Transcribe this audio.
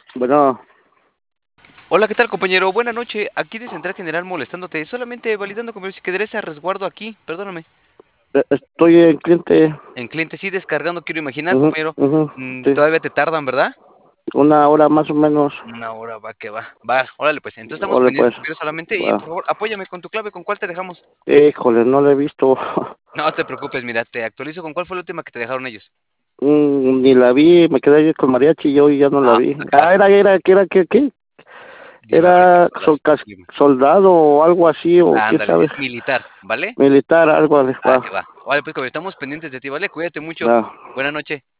Bueno, Hola, ¿qué tal, compañero? Buena noche. Aquí de Central General molestándote, solamente validando como si quedarías a resguardo aquí, perdóname. estoy en cliente. En cliente sí descargando, quiero imaginar, Ujú, compañero. ujú, sí, Todavía te tardan, ¿verdad? una hora más o menos. Una hora va que va. Va, órale, pues. Entonces estamos Ole pendientes pues, contigo solamente y va. por favor, apóyame con tu clave. ¿Con cuál te dejamos? Híjole, no lo he visto. No te preocupes, mira, te actualizo con cuál fue la última que te dejaron ellos. Ni la vi, me quedé ahí con mariachi y hoy ya no la Ah, vi. va que va. ¿Qué? Dime, a ver qué Era balazo. Dime. soldado o algo así, o quién Ándale, sabe. es militar, ¿vale? Militar, algo, Va va, que va. Vale, pues, como estamos pendientes de ti, ¿vale? Cuídate mucho. va. Buena noche.